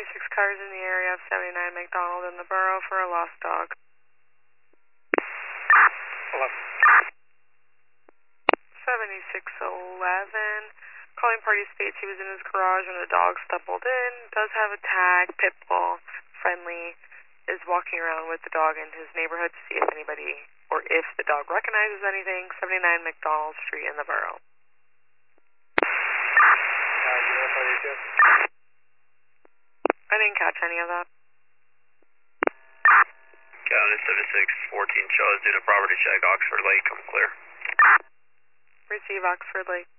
76 cars in the area of 79 McDonald in the borough for a lost dog. Hello. 7611. Calling party states he was in his garage when the dog stumbled in. Does have a tag, pit bull, friendly. Is walking around with the dog in his neighborhood to see if anybody or if the dog recognizes anything. 79 McDonald Street in the borough. I didn't catch any of that. County 7614 shows due to property check, Oxford Lake, come clear. Receive Oxford Lake.